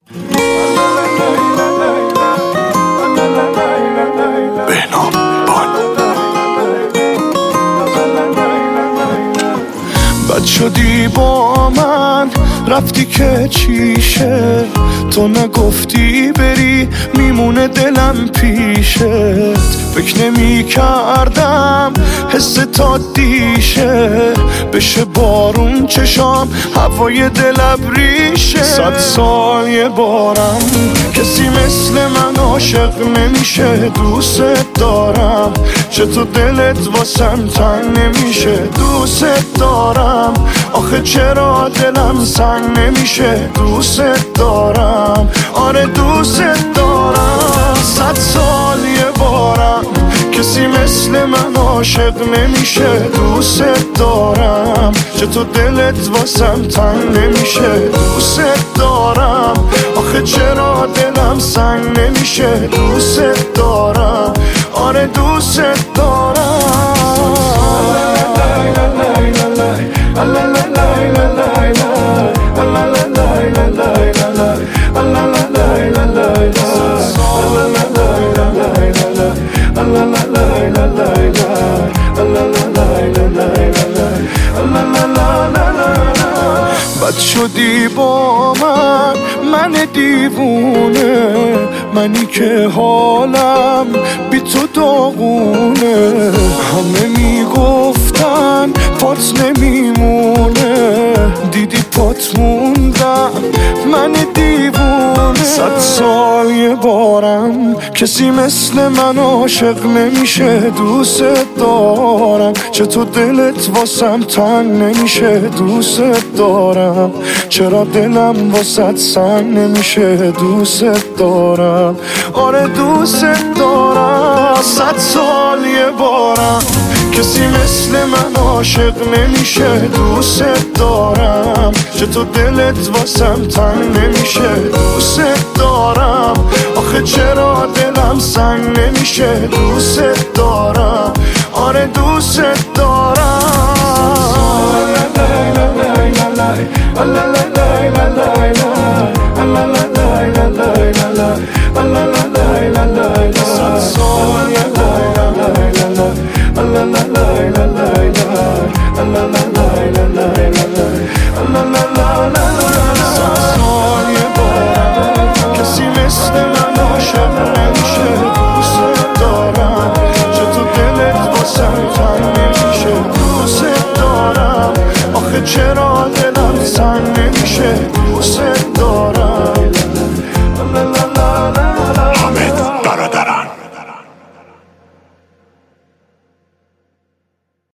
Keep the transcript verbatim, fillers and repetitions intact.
بد شدی با من رفتی که چیشه، تو نگفتی بری میمونه دلم پیشت. فکر نمی کردم حس تا دیشه، بشه بارون چشام هوای دل ابریشه. صد سال یه بارم کسی مثل من عاشق نمیشه. دوست دارم چطور دلت واسم تنگ نمیشه. دوست دارم آخه چرا دلم سنگ نمیشه. دوست دارم آره دوست دارم. صد سال یه بارم کسی مثل من عاشق نمیشه. دوست دارم چطور دلت واسم تنگ نمیشه. دوست دارم آخه چرا دلم سنگ نمیشه. دوست دارم آره دوست دارم. بد شدی با من من دیوونه، منی که حالم بی تو داغونه. همه میگفتن پات نمیمونه، دیدی پات موندم من دیوونه. صد سال یه بارم کسی مثل من عاشق نمیشه. دوست دارم چطور دلت واسم تنگ نمیشه. دوست دارم چرا دلم واسط سنگ نمیشه. دوست دارم آره دوست دارم. صد سال یه بارم کسی مثل من عاشق نمیشه. دوست دارم چطور دلت واسم تنگ نمیشه. دوست دارم آخه چرا دلم سنگ نمیشه. دوست دارم آره دوست دارم.